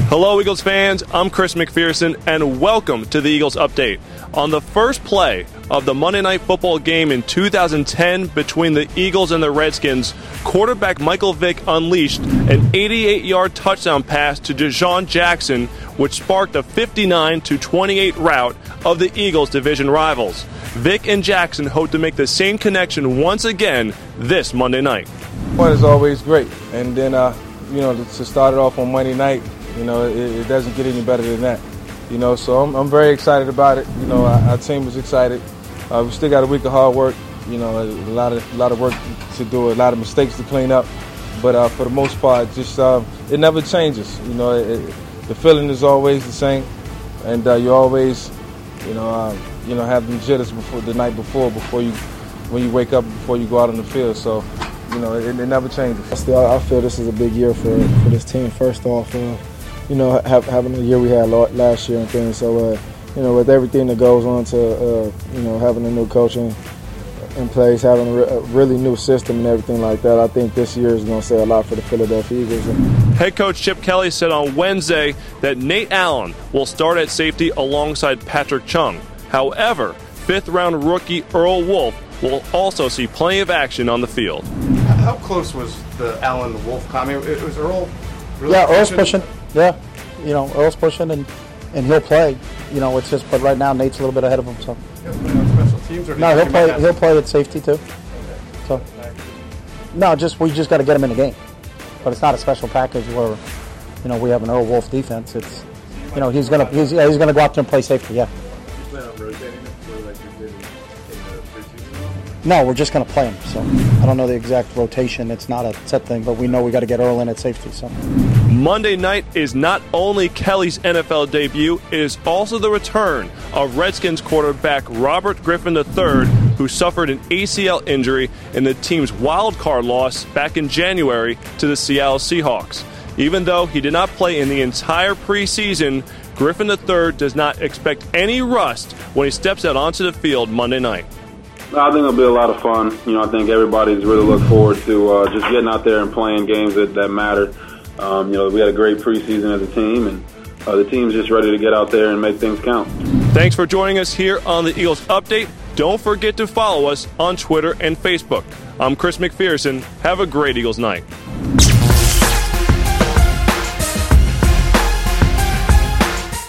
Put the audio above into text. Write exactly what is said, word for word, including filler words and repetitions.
Hello, Eagles fans. I'm Chris McPherson, and welcome to the Eagles Update. On the first play of the Monday Night Football game in two thousand ten between the Eagles and the Redskins, quarterback Michael Vick unleashed an eighty-eight-yard touchdown pass to DeSean Jackson, which sparked a fifty-nine to twenty-eight rout of the Eagles' division rivals. Vick and Jackson hope to make the same connection once again this Monday night. One is always great, and then uh, you know to start it off on Monday night. You know, it, it doesn't get any better than that. You know, so I'm, I'm very excited about it. You know, our, our team is excited. Uh, we still got a week of hard work. You know, a lot of a lot of work to do, a lot of mistakes to clean up. But uh, for the most part, just uh, it never changes. You know, it, it, the feeling is always the same, and uh, you always, you know, uh, you know, have them jitters before the night before, before you, when you wake up, before you go out on the field. So, you know, it, it never changes. Still, I feel this is a big year for for this team. First off. Uh, You know, have, having the year we had last year and things. So, uh, you know, with everything that goes on to, uh, you know, having a new coaching in place, having a, re- a really new system and everything like that, I think this year is going to say a lot for the Philadelphia Eagles. Head coach Chip Kelly said on Wednesday that Nate Allen will start at safety alongside Patrick Chung. However, fifth-round rookie Earl Wolff will also see plenty of action on the field. How close was the Allen-Wolff comment? It was Earl really Yeah, Earl's pushing? pushing. Yeah, you know, Earl's pushing, and, and he'll play. You know, it's just, but right now Nate's a little bit ahead of him. So. He'll play on special teams, or No, he'll play. He'll play at safety too. So. No, just we just got to get him in the game. But it's not a special package where, you know, we have an Earl Wolff defense. It's, you know, he's gonna he's yeah, he's gonna go out there and play safety. Yeah. You plan on rotating him for like you did in the preseason? No, we're just gonna play him. So I don't know the exact rotation. It's not a set thing, but we know we got to get Earl in at safety. So. Monday night is not only Kelly's N F L debut, it is also the return of Redskins quarterback Robert Griffin the third, who suffered an A C L injury in the team's wild card loss back in January to the Seattle Seahawks. Even though he did not play in the entire preseason, Griffin the third does not expect any rust when he steps out onto the field Monday night. I think it'll be a lot of fun. You know, I think everybody's really looking forward to uh, just getting out there and playing games that, that matter. Um, you know, we had a great preseason as a team, and uh, the team's just ready to get out there and make things count. Thanks for joining us here on the Eagles Update. Don't forget to follow us on Twitter and Facebook. I'm Chris McPherson. Have a great Eagles night.